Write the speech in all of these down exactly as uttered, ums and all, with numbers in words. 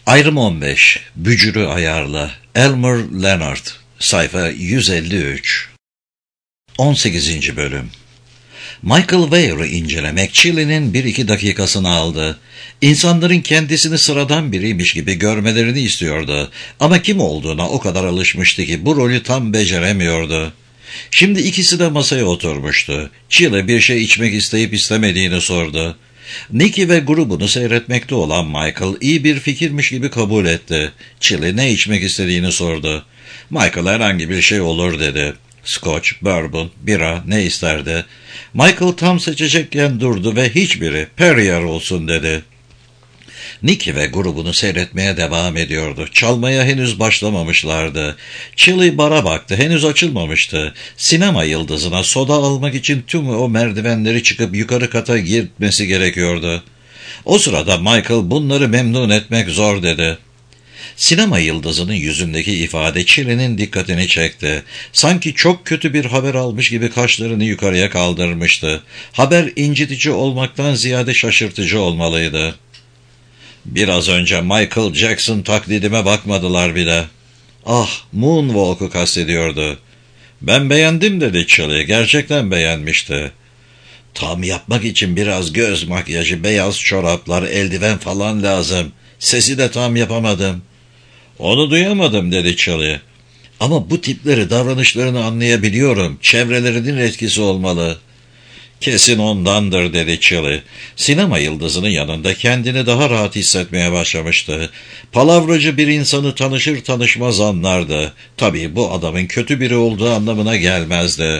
Ayrım on beş. Bücürü ayarla. Elmer Leonard. Sayfa yüz elli üç. on sekizinci bölüm. Michael Weir'ı incelemek Chili'nin bir iki dakikasını aldı. İnsanların kendisini sıradan biriymiş gibi görmelerini istiyordu. Ama kim olduğuna o kadar alışmıştı ki bu rolü tam beceremiyordu. Şimdi ikisi de masaya oturmuştu. Chili bir şey içmek isteyip istemediğini sordu. Nicky ve grubunu seyretmekte olan Michael iyi bir fikirmiş gibi kabul etti. Chili ne içmek istediğini sordu. Michael herhangi bir şey olur dedi. Scotch, bourbon, bira ne isterdi? Michael tam seçecekken durdu ve hiçbiri Perrier olsun dedi. Nicky ve grubunu seyretmeye devam ediyordu. Çalmaya henüz başlamamışlardı. Chili bara baktı. Henüz açılmamıştı. Sinema yıldızına soda almak için tüm o merdivenleri çıkıp yukarı kata gitmesi gerekiyordu. O sırada Michael bunları memnun etmek zor dedi. Sinema yıldızının yüzündeki ifade Chili'nin dikkatini çekti. Sanki çok kötü bir haber almış gibi kaşlarını yukarıya kaldırmıştı. Haber incitici olmaktan ziyade şaşırtıcı olmalıydı. Biraz önce Michael Jackson taklidime bakmadılar bile. Ah, Moonwalk'u kastediyordu. Ben beğendim dedi Chili. Gerçekten beğenmişti. Tam yapmak için biraz göz makyajı, beyaz çoraplar, eldiven falan lazım. Sesi de tam yapamadım. Onu duyamadım dedi Chili. Ama bu tipleri, davranışlarını anlayabiliyorum. Çevrelerinin etkisi olmalı. Kesin ondandır dedi Chili. Sinema yıldızının yanında kendini daha rahat hissetmeye başlamıştı. Palavracı bir insanı tanışır tanışmaz anlardı. Tabii bu adamın kötü biri olduğu anlamına gelmezdi.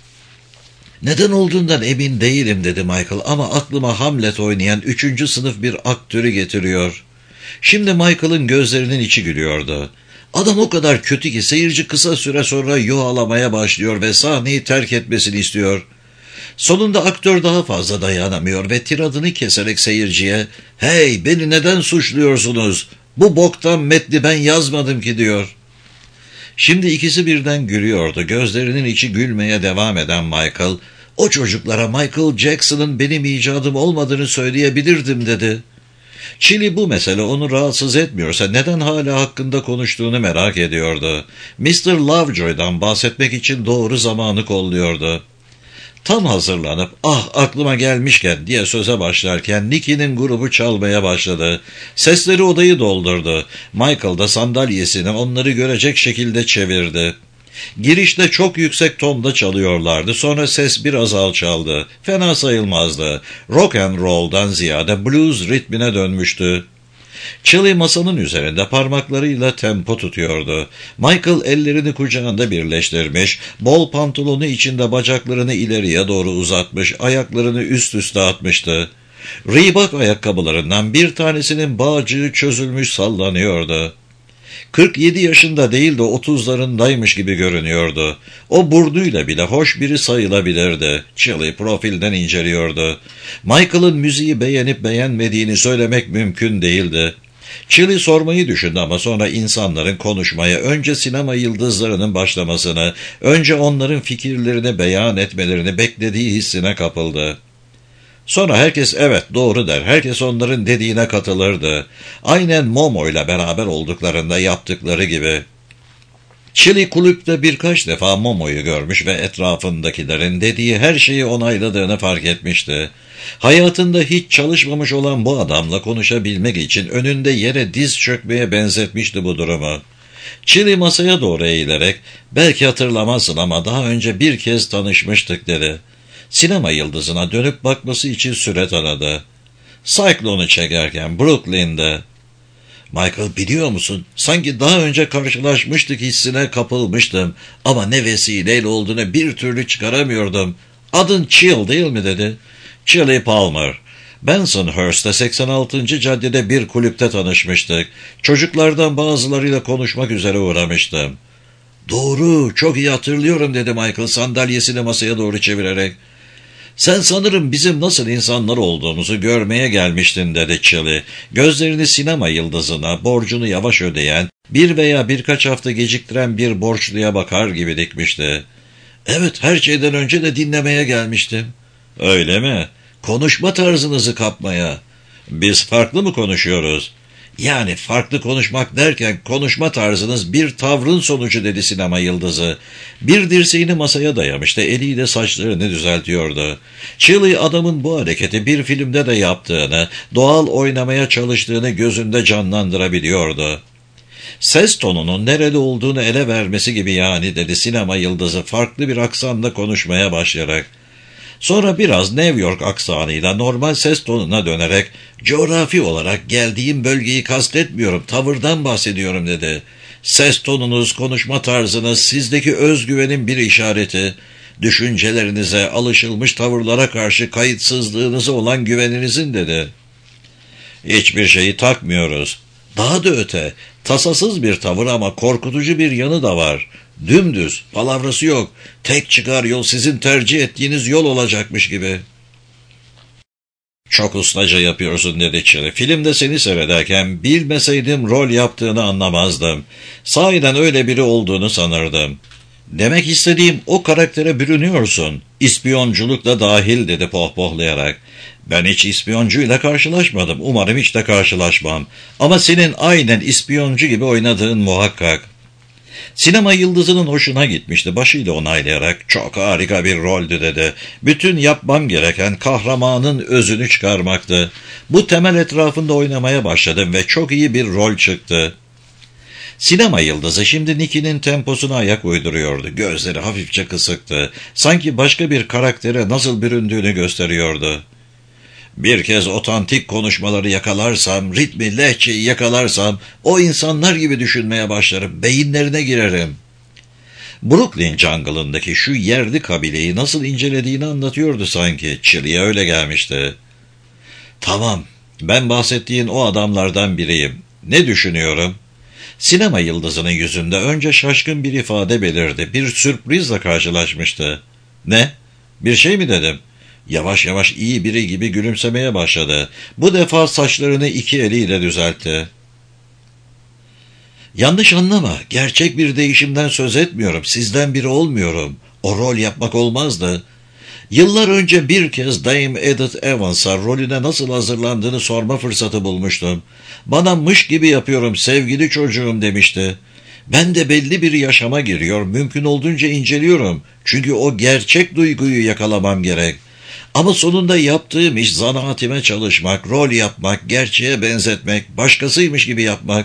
Neden olduğundan emin değilim dedi Michael ama aklıma Hamlet oynayan üçüncü sınıf bir aktörü getiriyor. Şimdi Michael'ın gözlerinin içi gülüyordu. Adam o kadar kötü ki seyirci kısa süre sonra yuhalamaya başlıyor ve sahneyi terk etmesini istiyor. Sonunda aktör daha fazla dayanamıyor ve tiradını keserek seyirciye ''Hey, beni neden suçluyorsunuz? Bu boktan metni ben yazmadım ki'' diyor. Şimdi ikisi birden gülüyordu. Gözlerinin içi gülmeye devam eden Michael, ''O çocuklara Michael Jackson'ın benim icadım olmadığını söyleyebilirdim'' dedi. Chili bu mesele onu rahatsız etmiyorsa neden hala hakkında konuştuğunu merak ediyordu. mister Lovejoy'dan bahsetmek için doğru zamanı kolluyordu. Tam hazırlanıp ah aklıma gelmişken diye söze başlarken Nicky'nin grubu çalmaya başladı. Sesleri odayı doldurdu. Michael da sandalyesini onları görecek şekilde çevirdi. Girişte çok yüksek tonda çalıyorlardı. Sonra ses biraz alçaldı. Fena sayılmazdı. Rock and roll'dan ziyade blues ritmine dönmüştü. Chili masanın üzerinde parmaklarıyla tempo tutuyordu. Michael ellerini kucağında birleştirmiş, bol pantolonu içinde bacaklarını ileriye doğru uzatmış, ayaklarını üst üste atmıştı. Reebok ayakkabılarından bir tanesinin bağcığı çözülmüş sallanıyordu. kırk yedi yaşında değil de otuzlarındaymış gibi görünüyordu. O burnuyla bile hoş biri sayılabilirdi. Chili profilden inceliyordu. Michael'ın müziği beğenip beğenmediğini söylemek mümkün değildi. Chili sormayı düşündü ama sonra insanların konuşmaya, önce sinema yıldızlarının başlamasını, önce onların fikirlerini beyan etmelerini beklediği hissine kapıldı. Sonra herkes evet doğru der, herkes onların dediğine katılırdı. Aynen Momo'yla beraber olduklarında yaptıkları gibi. Chili kulüpte birkaç defa Momo'yu görmüş ve etrafındakilerin dediği her şeyi onayladığını fark etmişti. Hayatında hiç çalışmamış olan bu adamla konuşabilmek için önünde yere diz çökmeye benzetmişti bu durumu. Chili masaya doğru eğilerek belki hatırlamazsın ama daha önce bir kez tanışmıştık dedi. Sinema yıldızına dönüp bakması için süre tanıdı. Cyclone'u çekerken Brooklyn'de. Michael biliyor musun? Sanki daha önce karşılaşmıştık hissine kapılmıştım. Ama ne vesileyle olduğunu bir türlü çıkaramıyordum. Adın Chill değil mi dedi. Chili Palmer. Bensonhurst'ta seksen altıncı caddede bir kulüpte tanışmıştık. Çocuklardan bazılarıyla konuşmak üzere uğramıştım. Doğru, çok iyi hatırlıyorum dedi Michael sandalyesini masaya doğru çevirerek. Sen sanırım bizim nasıl insanlar olduğumuzu görmeye gelmiştin dedi Chili. Gözlerini sinema yıldızına, borcunu yavaş ödeyen, bir veya birkaç hafta geciktiren bir borçluya bakar gibi dikmişti. Evet, her şeyden önce de dinlemeye gelmiştim. Öyle mi? Konuşma tarzınızı kapmaya. Biz farklı mı konuşuyoruz? Yani farklı konuşmak derken konuşma tarzınız bir tavrın sonucu dedi sinema yıldızı. Bir dirseğini masaya dayamıştı, eliyle saçlarını düzeltiyordu. Chili adamın bu hareketi bir filmde de yaptığını, doğal oynamaya çalıştığını gözünde canlandırabiliyordu. Ses tonunun nerede olduğunu ele vermesi gibi yani dedi sinema yıldızı farklı bir aksanla konuşmaya başlayarak. Sonra biraz New York aksanıyla normal ses tonuna dönerek coğrafi olarak geldiğim bölgeyi kastetmiyorum, tavırdan bahsediyorum dedi. Ses tonunuz, konuşma tarzınız sizdeki özgüvenin bir işareti, düşüncelerinize, alışılmış tavırlara karşı kayıtsızlığınıza olan güveninizin dedi. Hiçbir şeyi takmıyoruz. Daha da öte, tasasız bir tavır ama korkutucu bir yanı da var. Dümdüz, palavrası yok. Tek çıkar yol sizin tercih ettiğiniz yol olacakmış gibi. Çok ustaca yapıyorsun dedi Chili. Filmde seni seyrederken bilmeseydim rol yaptığını anlamazdım. Sahiden öyle biri olduğunu sanırdım. Demek istediğim o karaktere bürünüyorsun. İspiyonculuk da dahil dedi pohpohlayarak. Ben hiç ispiyoncuyla karşılaşmadım. Umarım hiç de karşılaşmam. Ama senin aynen ispiyoncu gibi oynadığın muhakkak. Sinema yıldızının hoşuna gitmişti. Başıyla onaylayarak çok harika bir roldü dedi. Bütün yapmam gereken kahramanın özünü çıkarmaktı. Bu temel etrafında oynamaya başladım ve çok iyi bir rol çıktı. Sinema yıldızı şimdi Nicky'nin temposuna ayak uyduruyordu. Gözleri hafifçe kısıktı. Sanki başka bir karaktere nasıl büründüğünü gösteriyordu. Bir kez otantik konuşmaları yakalarsam, ritmi, lehçeyi yakalarsam, o insanlar gibi düşünmeye başlarım, beyinlerine girerim. Brooklyn jungle'ındaki şu yerli kabileyi nasıl incelediğini anlatıyordu sanki. Chili'ye öyle gelmişti. Tamam, ben bahsettiğin o adamlardan biriyim. Ne düşünüyorum? Sinema yıldızının yüzünde önce şaşkın bir ifade belirdi. Bir sürprizle karşılaşmıştı. Ne? Bir şey mi dedim? Yavaş yavaş iyi biri gibi gülümsemeye başladı. Bu defa saçlarını iki eliyle düzeltti. Yanlış anlama, gerçek bir değişimden söz etmiyorum. Sizden biri olmuyorum. O rol yapmak olmazdı. Yıllar önce bir kez Dame Edith Evans'a rolüne nasıl hazırlandığını sorma fırsatı bulmuştum. Bana mış gibi yapıyorum sevgili çocuğum demişti. Ben de belli bir yaşama giriyor, mümkün olduğunca inceliyorum. Çünkü o gerçek duyguyu yakalamam gerek. Ama sonunda yaptığım iş zanaatime çalışmak, rol yapmak, gerçeğe benzetmek, başkasıymış gibi yapmak.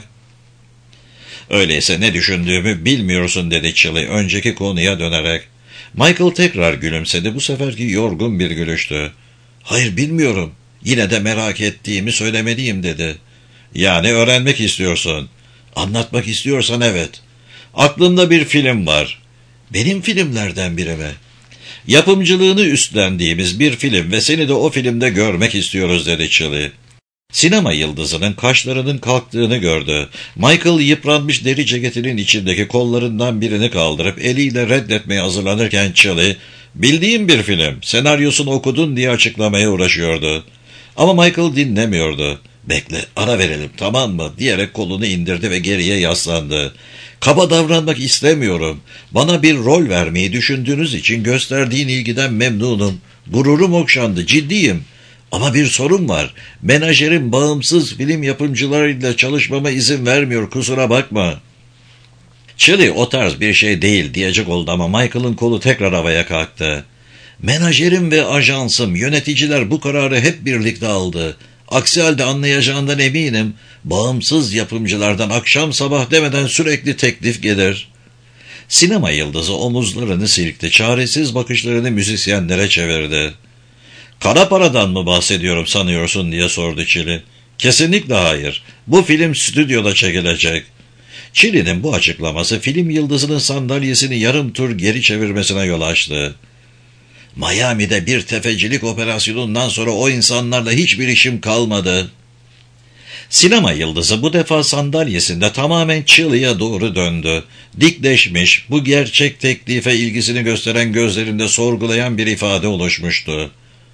Öyleyse ne düşündüğümü bilmiyorsun dedi Chili önceki konuya dönerek. Michael tekrar gülümsedi, bu seferki yorgun bir gülüştü. Hayır bilmiyorum, yine de merak ettiğimi söylemeliyim dedi. Yani öğrenmek istiyorsun. Anlatmak istiyorsan evet. Aklımda bir film var. Benim filmlerden biri mi? Yapımcılığını üstlendiğimiz bir film ve seni de o filmde görmek istiyoruz dedi Chili. Sinema yıldızının kaşlarının kalktığını gördü. Michael yıpranmış deri ceketinin içindeki kollarından birini kaldırıp eliyle reddetmeye hazırlanırken Chili, bildiğim bir film, senaryosunu okudun diye açıklamaya uğraşıyordu. Ama Michael dinlemiyordu. Bekle, ara verelim tamam mı diyerek kolunu indirdi ve geriye yaslandı. Kaba davranmak istemiyorum. Bana bir rol vermeyi düşündüğünüz için gösterdiğin ilgiden memnunum. Gururum okşandı, ciddiyim. Ama bir sorun var. Menajerim bağımsız film yapımcılarıyla çalışmama izin vermiyor, kusura bakma. Chili o tarz bir şey değil diyecek oldu ama Michael'ın kolu tekrar havaya kalktı. Menajerim ve ajansım, yöneticiler bu kararı hep birlikte aldı. Aksi halde anlayacağından eminim. Bağımsız yapımcılardan akşam sabah demeden sürekli teklif gelir. Sinema yıldızı omuzlarını silkti. Çaresiz bakışlarını müzisyenlere çevirdi. Kara paradan mı bahsediyorum sanıyorsun diye sordu Chili. Kesinlikle hayır. Bu film stüdyoda çekilecek. Chili'nin bu açıklaması film yıldızının sandalyesini yarım tur geri çevirmesine yol açtı. Miami'de bir tefecilik operasyonundan sonra o insanlarla hiçbir işim kalmadı. Sinema yıldızı bu defa sandalyesinde tamamen Chili'ye doğru döndü. Dikleşmiş, bu gerçek teklife ilgisini gösteren gözlerinde sorgulayan bir ifade oluşmuştu.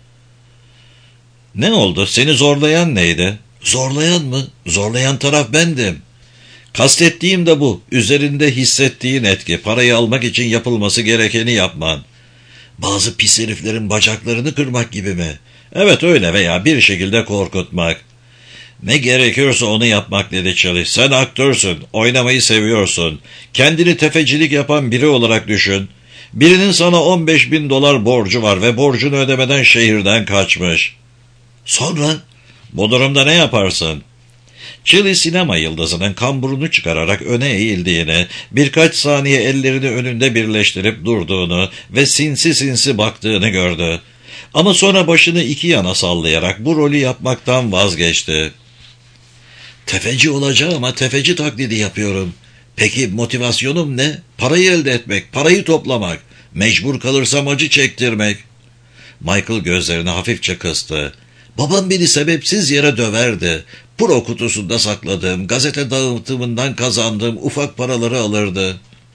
Ne oldu? Seni zorlayan neydi? Zorlayan mı? Zorlayan taraf bendim. Kastettiğim de bu. Üzerinde hissettiğin etki, parayı almak için yapılması gerekeni yapman. Bazı pis heriflerin bacaklarını kırmak gibi mi? Evet öyle veya bir şekilde korkutmak. Ne gerekiyorsa onu yapmak dedi Chili. Sen aktörsün, oynamayı seviyorsun. Kendini tefecilik yapan biri olarak düşün. Birinin sana on beş bin dolar borcu var ve borcunu ödemeden şehirden kaçmış. Sonra? Bu durumda ne yaparsın? Chili sinema yıldızının kamburunu çıkararak öne eğildiğini, birkaç saniye ellerini önünde birleştirip durduğunu ve sinsi sinsi baktığını gördü. Ama sonra başını iki yana sallayarak bu rolü yapmaktan vazgeçti. Tefeci olacağım ama tefeci taklidi yapıyorum. Peki motivasyonum ne? Parayı elde etmek, parayı toplamak, mecbur kalırsam acı çektirmek. Michael gözlerini hafifçe kıstı. Babam beni sebepsiz yere döverdi. Pro kutusunda sakladığım, gazete dağıtımından kazandığım ufak paraları alırdı.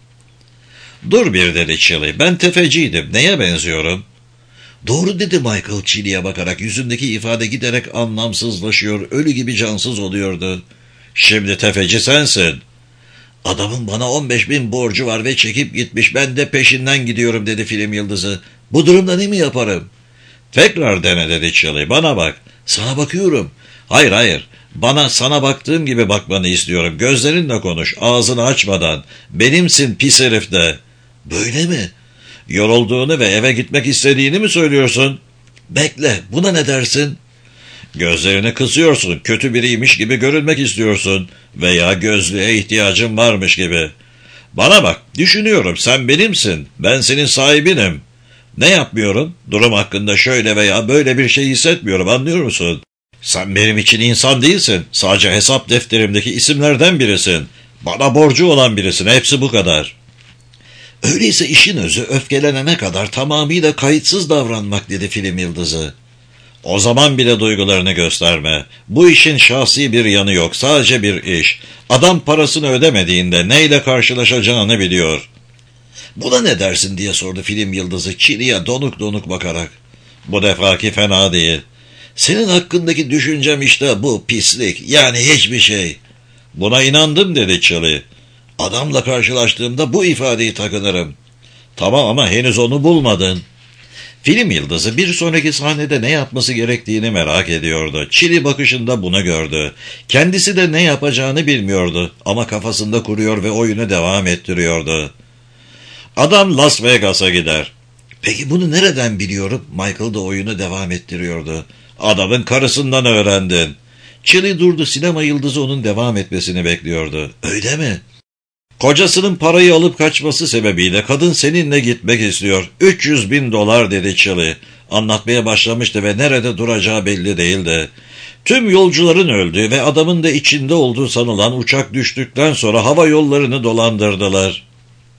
Dur bir dedi Chili, ben tefeciydim, neye benziyorum? Doğru dedi Michael Chili'ye bakarak, yüzündeki ifade giderek anlamsızlaşıyor, ölü gibi cansız oluyordu. Şimdi tefeci sensin. Adamın bana on beş bin borcu var ve çekip gitmiş, ben de peşinden gidiyorum dedi film yıldızı. Bu durumda ne mi yaparım? Tekrar dene dedi Chili, bana bak. Sana bakıyorum. Hayır hayır, bana sana baktığım gibi bakmanı istiyorum. Gözlerinle konuş, ağzını açmadan. Benimsin pis herif de. Böyle mi? Yorulduğunu ve eve gitmek istediğini mi söylüyorsun? Bekle, buna ne dersin? Gözlerini kısıyorsun, kötü biriymiş gibi görünmek istiyorsun veya gözlüğe ihtiyacın varmış gibi. Bana bak, düşünüyorum, sen benimsin, ben senin sahibinim. Ne yapmıyorum? Durum hakkında şöyle veya böyle bir şey hissetmiyorum, anlıyor musun? Sen benim için insan değilsin, sadece hesap defterimdeki isimlerden birisin. Bana borcu olan birisin, hepsi bu kadar. Öyleyse işin özü öfkelenene kadar tamamıyla kayıtsız davranmak dedi film yıldızı. O zaman bile duygularını gösterme. Bu işin şahsi bir yanı yok, sadece bir iş. Adam parasını ödemediğinde neyle karşılaşacağını biliyor. Buna ne dersin diye sordu film yıldızı Chili'ye donuk donuk bakarak. Bu defaki fena değil. Senin hakkındaki düşüncem işte bu, pislik, yani hiçbir şey. Buna inandım dedi Chili. Adamla karşılaştığımda bu ifadeyi takınırım. Tamam ama henüz onu bulmadın. Film yıldızı bir sonraki sahnede ne yapması gerektiğini merak ediyordu. Chili bakışında bunu gördü. Kendisi de ne yapacağını bilmiyordu ama kafasında kuruyor ve oyunu devam ettiriyordu. Adam Las Vegas'a gider. Peki bunu nereden biliyorum? Michael da oyunu devam ettiriyordu. Adamın karısından öğrendin. Chili durdu, sinema yıldızı onun devam etmesini bekliyordu. Öyle mi? Kocasının parayı alıp kaçması sebebiyle kadın seninle gitmek istiyor. üç yüz bin dolar dedi Chili. Anlatmaya başlamıştı ve nerede duracağı belli değildi. Tüm yolcuların öldüğü ve adamın da içinde olduğu sanılan uçak düştükten sonra hava yollarını dolandırdılar.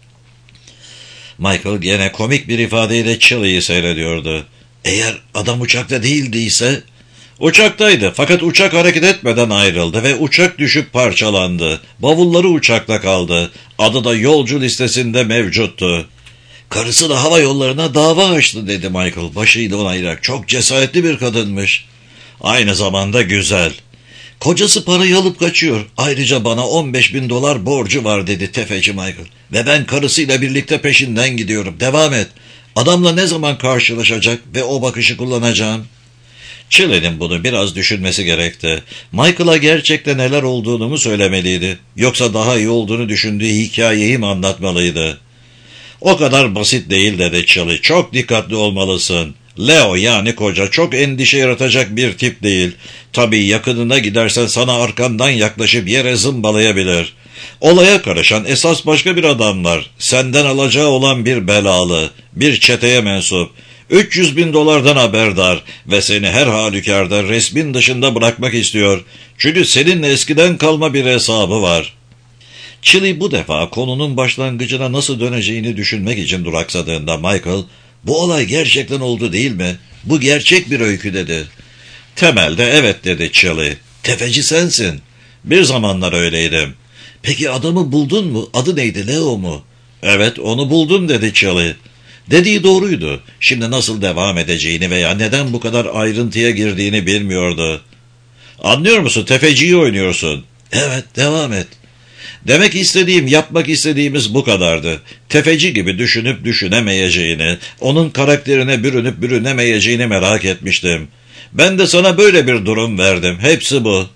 Michael gene komik bir ifadeyle Chili'yi seyrediyordu. Eğer adam uçakta değildiyse... Uçaktaydı fakat uçak hareket etmeden ayrıldı ve uçak düşüp parçalandı. Bavulları uçakta kaldı. Adı da yolcu listesinde mevcuttu. Karısı da hava yollarına dava açtı dedi Michael başıyla onaylayarak. Çok cesaretli bir kadınmış. Aynı zamanda güzel. Kocası parayı alıp kaçıyor. Ayrıca bana on beş bin dolar borcu var dedi tefeci Michael. Ve ben karısıyla birlikte peşinden gidiyorum. Devam et. Adamla ne zaman karşılaşacak ve o bakışı kullanacağım? Chili'nin bunu biraz düşünmesi gerekti. Michael'a gerçekten neler olduğunu mu söylemeliydi? Yoksa daha iyi olduğunu düşündüğü hikayeyi mi anlatmalıydı? O kadar basit değil dedi Chili. Çok dikkatli olmalısın. Leo yani koca çok endişe yaratacak bir tip değil. Tabii yakınına gidersen sana arkandan yaklaşıp yere zımbalayabilir. Olaya karışan esas başka bir adam var. Senden alacağı olan bir belalı, bir çeteye mensup. üç yüz bin dolardan haberdar ve seni her halükarda resmin dışında bırakmak istiyor. Çünkü seninle eskiden kalma bir hesabı var. Chili bu defa konunun başlangıcına nasıl döneceğini düşünmek için duraksadığında Michael, bu olay gerçekten oldu değil mi? Bu gerçek bir öykü dedi. Temelde evet dedi Chili. Tefeci sensin. Bir zamanlar öyleydim. Peki adamı buldun mu? Adı neydi, Leo mu? Evet onu buldum dedi Chili. Dediği doğruydu. Şimdi nasıl devam edeceğini veya neden bu kadar ayrıntıya girdiğini bilmiyordu. Anlıyor musun? Tefeciyi oynuyorsun. Evet, devam et. Demek istediğim, yapmak istediğimiz bu kadardı. Tefeci gibi düşünüp düşünemeyeceğini, onun karakterine bürünüp bürünemeyeceğini merak etmiştim. Ben de sana böyle bir durum verdim. Hepsi bu.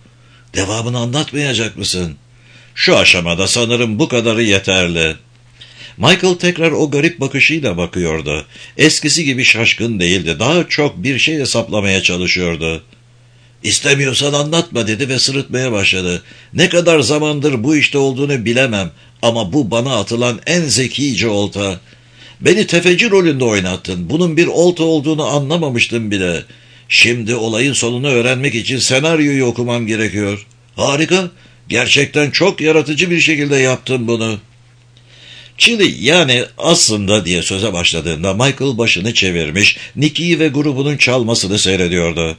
Devamını anlatmayacak mısın? Şu aşamada sanırım bu kadarı yeterli. Michael tekrar o garip bakışıyla bakıyordu. Eskisi gibi şaşkın değildi. Daha çok bir şey hesaplamaya çalışıyordu. İstemiyorsan anlatma dedi ve sırıtmaya başladı. Ne kadar zamandır bu işte olduğunu bilemem ama bu bana atılan en zekice olta. Beni tefeci rolünde oynattın. Bunun bir olta olduğunu anlamamıştım bile. Şimdi olayın sonunu öğrenmek için senaryoyu okumam gerekiyor. Harika. Gerçekten çok yaratıcı bir şekilde yaptın bunu. Chili yani aslında diye söze başladığında Michael başını çevirmiş, Nicky'yi ve grubunun çalmasını seyrediyordu.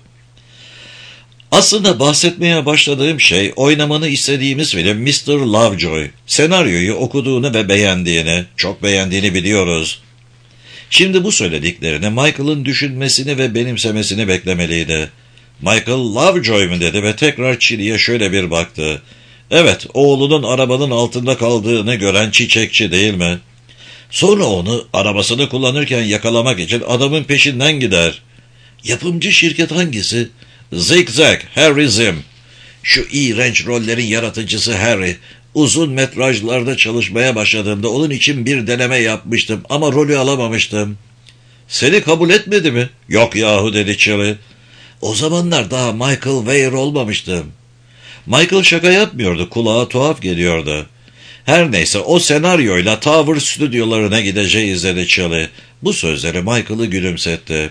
Aslında bahsetmeye başladığım şey oynamanı istediğimiz film mister Lovejoy. Senaryoyu okuduğunu ve beğendiğini, çok beğendiğini biliyoruz. Şimdi bu söylediklerini Michael'ın düşünmesini ve benimsemesini beklemeliydi. Michael Lovejoy mu dedi ve tekrar Chili'ye şöyle bir baktı. Evet, oğlunun arabanın altında kaldığını gören çiçekçi değil mi? Sonra onu arabasını kullanırken yakalamak için adamın peşinden gider. Yapımcı şirket hangisi? Zigzag, Harry Zim. Şu iğrenç rollerin yaratıcısı Harry. Uzun metrajlarda çalışmaya başladığımda onun için bir deneme yapmıştım ama rolü alamamıştım. Seni kabul etmedi mi? Yok yahu dedi Chili. O zamanlar daha Michael Weir olmamıştım. Michael şaka yapmıyordu, kulağa tuhaf geliyordu. Her neyse o senaryoyla Tower stüdyolarına gideceğiz dedi Chili. Bu sözleri Michael'ı gülümsetti.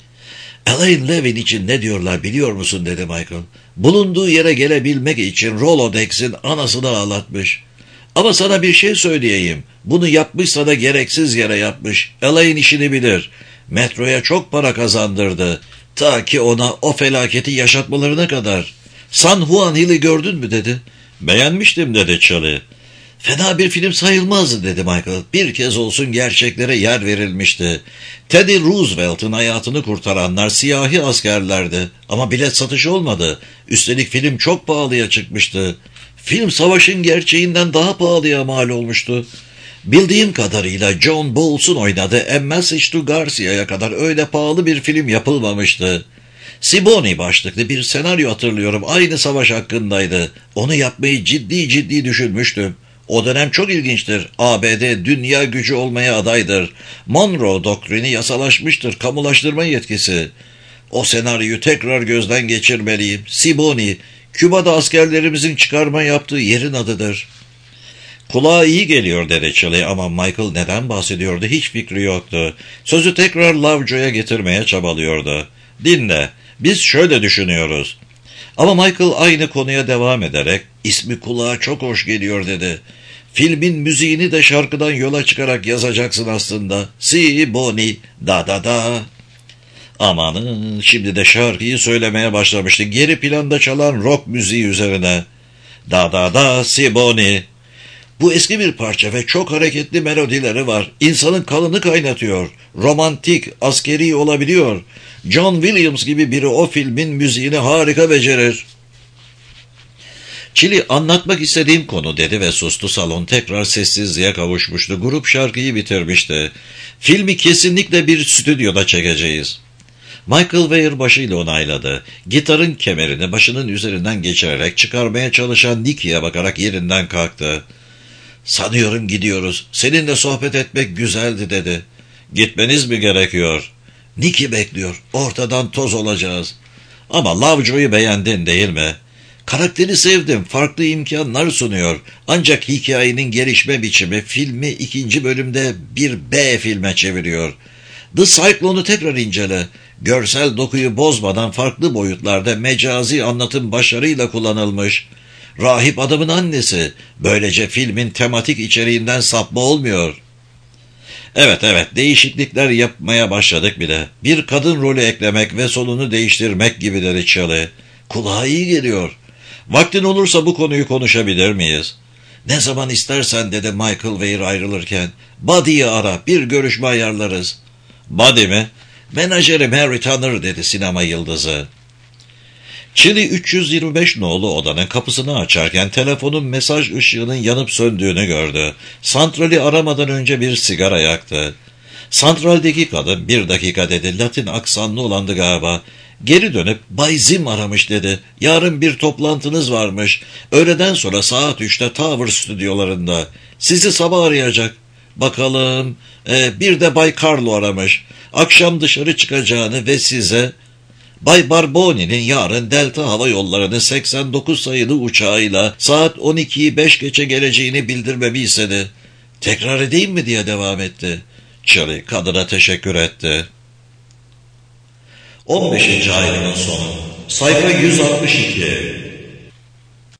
Elaine Levin için ne diyorlar biliyor musun dedi Michael. Bulunduğu yere gelebilmek için Rolodex'in anasını ağlatmış. Ama sana bir şey söyleyeyim. Bunu yapmışsa da gereksiz yere yapmış. Elaine işini bilir. Metroya çok para kazandırdı. Ta ki ona o felaketi yaşatmalarına kadar. San Juan Hill'i gördün mü dedi. Beğenmiştim dedi Chili. Fena bir film sayılmazdı dedi Michael. Bir kez olsun gerçeklere yer verilmişti. Teddy Roosevelt'ın hayatını kurtaranlar siyahi askerlerdi. Ama bilet satışı olmadı. Üstelik film çok pahalıya çıkmıştı. Film savaşın gerçeğinden daha pahalıya mal olmuştu. Bildiğim kadarıyla John Bowles'un oynadığı A Message to Garcia'ya kadar öyle pahalı bir film yapılmamıştı. Siboney başlıklı bir senaryo hatırlıyorum. Aynı savaş hakkındaydı. Onu yapmayı ciddi ciddi düşünmüştüm. O dönem çok ilginçtir. A B D dünya gücü olmaya adaydır. Monroe doktrini yasalaşmıştır. Kamulaştırma yetkisi. O senaryoyu tekrar gözden geçirmeliyim. Siboney, Küba'da askerlerimizin çıkarma yaptığı yerin adıdır. Kulağa iyi geliyor dedi Chili ama Michael neden bahsediyordu hiç fikri yoktu. Sözü tekrar Lovejoy'a getirmeye çabalıyordu. Dinle, biz şöyle düşünüyoruz. Ama Michael aynı konuya devam ederek ismi kulağa çok hoş geliyor dedi. Filmin müziğini de şarkıdan yola çıkarak yazacaksın aslında. Si boni da da da. Amanın şimdi de şarkıyı söylemeye başlamıştı. Geri planda çalan rock müziği üzerine. Da da da si boni. Bu eski bir parça ve çok hareketli melodileri var. İnsanın kanını kaynatıyor. Romantik, askeri olabiliyor. John Williams gibi biri o filmin müziğini harika becerir. Chili anlatmak istediğim konu dedi ve sustu. Salon tekrar sessizliğe kavuşmuştu. Grup şarkıyı bitirmişti. Filmi kesinlikle bir stüdyoda çekeceğiz. Michael Weir başıyla onayladı. Gitarın kemerini başının üzerinden geçirerek çıkarmaya çalışan Nicky'ye bakarak yerinden kalktı. Sanıyorum gidiyoruz. Seninle sohbet etmek güzeldi dedi. Gitmeniz mi gerekiyor? Nicky bekliyor. Ortadan toz olacağız. Ama Lovejoy'u beğendin değil mi? Karakteri sevdim. Farklı imkanlar sunuyor. Ancak hikayenin gelişme biçimi filmi ikinci bölümde bir B filme çeviriyor. The Cyclone'u tekrar incele. Görsel dokuyu bozmadan farklı boyutlarda mecazi anlatım başarıyla kullanılmış. Rahip adamın annesi. Böylece filmin tematik içeriğinden sapma olmuyor. Evet evet değişiklikler yapmaya başladık bile. Bir kadın rolü eklemek ve sonunu değiştirmek gibi dedi Chili. Kulağa iyi geliyor. Vaktin olursa bu konuyu konuşabilir miyiz? Ne zaman istersen dedi Michael Weir ayrılırken. Buddy'yi ara bir görüşme ayarlarız. Buddy mi? Menajerim Harry Tanner dedi sinema yıldızı. Chili üç yüz yirmi beş nolu odanın kapısını açarken telefonun mesaj ışığının yanıp söndüğünü gördü. Santrali aramadan önce bir sigara yaktı. Santraldeki kadın bir dakika dedi. Latin aksanlı olandı galiba. Geri dönüp Bay Zim aramış dedi. Yarın bir toplantınız varmış. Öğleden sonra saat üçte Tower stüdyolarında. Sizi sabah arayacak. Bakalım. Ee, bir de Bay Carlo aramış. Akşam dışarı çıkacağını ve size Bay Barboni'nin yarın Delta Hava Yolları'nın seksen dokuz sayılı uçağıyla saat on ikiyi beş geçe geleceğini bildirmemi istedi. Tekrar edeyim mi diye devam etti. Cherry kadına teşekkür etti. on beşinci ayrımın sonu. Sayfa yüz altmış iki.